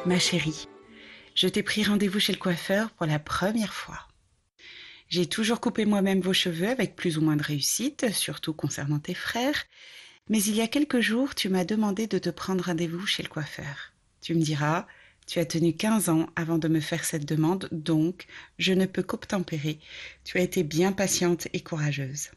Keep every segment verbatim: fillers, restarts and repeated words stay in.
Ma chérie, je t'ai pris rendez-vous chez le coiffeur pour la première fois. J'ai toujours coupé moi-même vos cheveux avec plus ou moins de réussite, surtout concernant tes frères, mais il y a quelques jours, tu m'as demandé de te prendre rendez-vous chez le coiffeur. Tu me diras, tu as tenu quinze ans avant de me faire cette demande, donc je ne peux qu'obtempérer. Tu as été bien patiente et courageuse.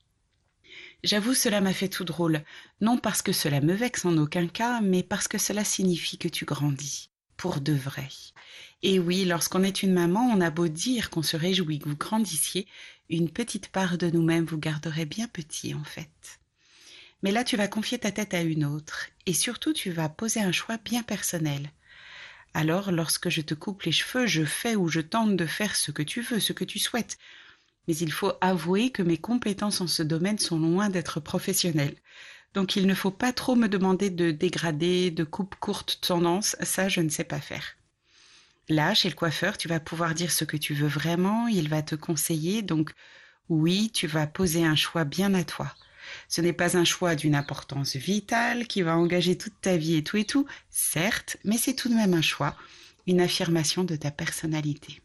J'avoue, cela m'a fait tout drôle, non parce que cela me vexe en aucun cas, mais parce que cela signifie que tu grandis, pour de vrai. Et oui, lorsqu'on est une maman, on a beau dire qu'on se réjouit que vous grandissiez, une petite part de nous-mêmes vous garderait bien petit en fait. Mais là, tu vas confier ta tête à une autre, et surtout tu vas poser un choix bien personnel. Alors, lorsque je te coupe les cheveux, je fais ou je tente de faire ce que tu veux, ce que tu souhaites. Mais il faut avouer que mes compétences en ce domaine sont loin d'être professionnelles. Donc il ne faut pas trop me demander de dégradé, de coupe courte tendance, ça je ne sais pas faire. Là, chez le coiffeur, tu vas pouvoir dire ce que tu veux vraiment, il va te conseiller, donc oui, tu vas poser un choix bien à toi. Ce n'est pas un choix d'une importance vitale qui va engager toute ta vie et tout et tout, certes, mais c'est tout de même un choix, une affirmation de ta personnalité.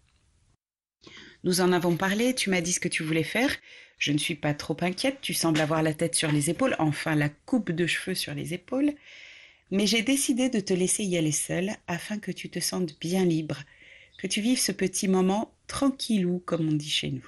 Nous en avons parlé, tu m'as dit ce que tu voulais faire. Je ne suis pas trop inquiète, tu sembles avoir la tête sur les épaules, enfin la coupe de cheveux sur les épaules. Mais j'ai décidé de te laisser y aller seule afin que tu te sentes bien libre, que tu vives ce petit moment tranquillou, comme on dit chez nous.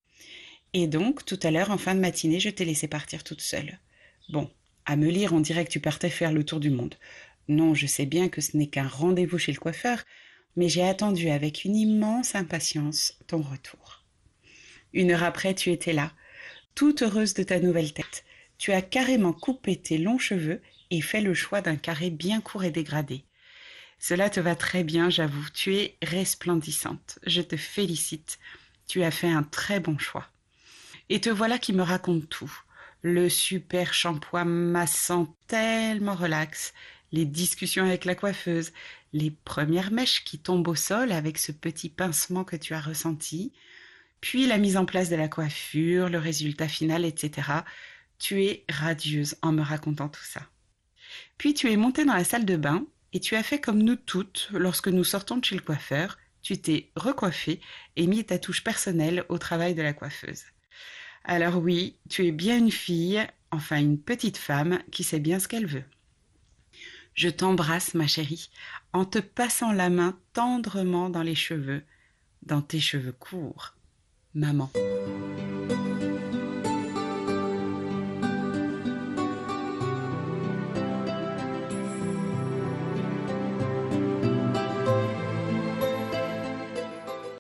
Et donc, tout à l'heure, en fin de matinée, je t'ai laissé partir toute seule. Bon, à me lire, on dirait que tu partais faire le tour du monde. Non, je sais bien que ce n'est qu'un rendez-vous chez le coiffeur, mais j'ai attendu avec une immense impatience ton retour. Une heure après, tu étais là, toute heureuse de ta nouvelle tête. Tu as carrément coupé tes longs cheveux et fait le choix d'un carré bien court et dégradé. Cela te va très bien, j'avoue. Tu es resplendissante. Je te félicite. Tu as fait un très bon choix. Et te voilà qui me raconte tout. Le super shampoing massant tellement relax, les discussions avec la coiffeuse, les premières mèches qui tombent au sol avec ce petit pincement que tu as ressenti, puis la mise en place de la coiffure, le résultat final, et cetera. Tu es radieuse en me racontant tout ça. Puis tu es montée dans la salle de bain et tu as fait comme nous toutes lorsque nous sortons de chez le coiffeur. Tu t'es recoiffée et mis ta touche personnelle au travail de la coiffeuse. Alors oui, tu es bien une fille, enfin une petite femme qui sait bien ce qu'elle veut. Je t'embrasse, ma chérie, en te passant la main tendrement dans les cheveux, dans tes cheveux courts. Maman.